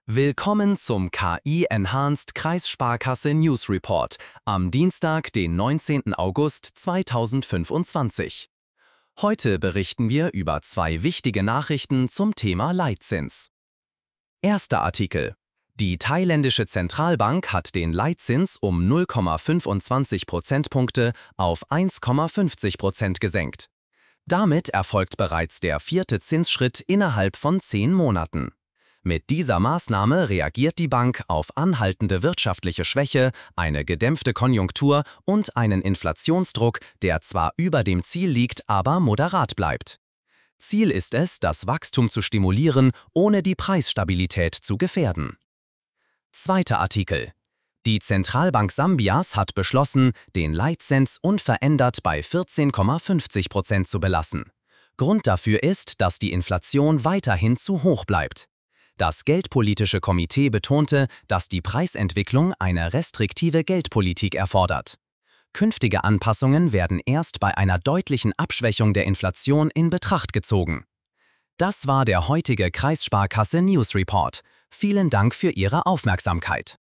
Willkommen zum KI-Enhanced Kreissparkasse News Report am Dienstag, den 19. August 2025. Heute berichten wir über zwei wichtige Nachrichten zum Thema Leitzins. Erster Artikel. Die thailändische Zentralbank hat den Leitzins um 0,25 Prozentpunkte auf 1,50% gesenkt. Damit erfolgt bereits der vierte Zinsschritt innerhalb von 10 Monaten. Mit dieser Maßnahme reagiert die Bank auf anhaltende wirtschaftliche Schwäche, eine gedämpfte Konjunktur und einen Inflationsdruck, der zwar über dem Ziel liegt, aber moderat bleibt. Ziel ist es, das Wachstum zu stimulieren, ohne die Preisstabilität zu gefährden. Zweiter Artikel. Die Zentralbank Sambias hat beschlossen, den Leitzins unverändert bei 14,50% zu belassen. Grund dafür ist, dass die Inflation weiterhin zu hoch bleibt. Das Geldpolitische Komitee betonte, dass die Preisentwicklung eine restriktive Geldpolitik erfordert. Künftige Anpassungen werden erst bei einer deutlichen Abschwächung der Inflation in Betracht gezogen. Das war der heutige Kreissparkasse News Report. Vielen Dank für Ihre Aufmerksamkeit.